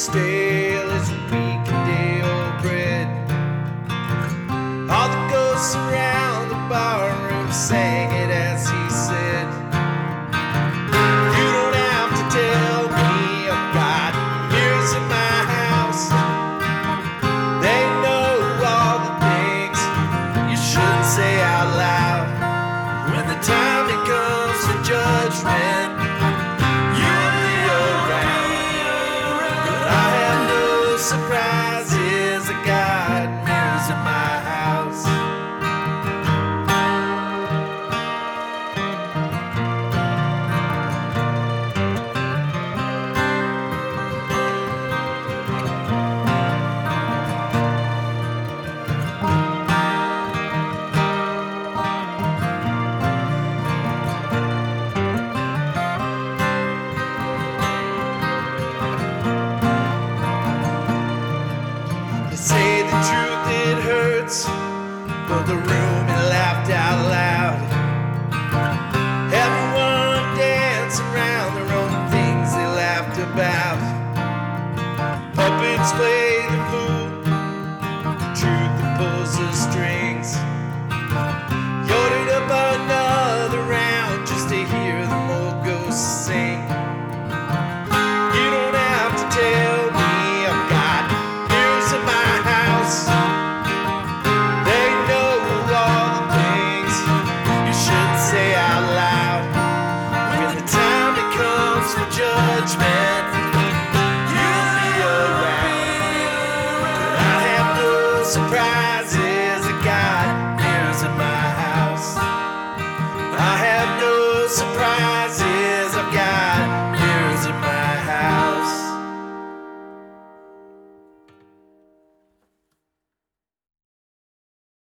stale as a week of day-old bread. All the ghosts around the barroom sang it as he said, "You don't have to tell me I've got years in my house. They know all the things you shouldn't say out loud. When the time it comes for judgment, you'll be around. But I have no surprises. I got mirrors in my house." They say the truth, it hurts, but the room it laughed out loud. Everyone danced around their own things they laughed about. Puppets play the fool, truth that pulls the strings. You ordered up another round just to hear the old ghosts sing. You don't have to tell me I've got mirrors in my house. They know all the things you shouldn't say out loud. When the time it comes for judgment, you'll be around. But I have no surprises.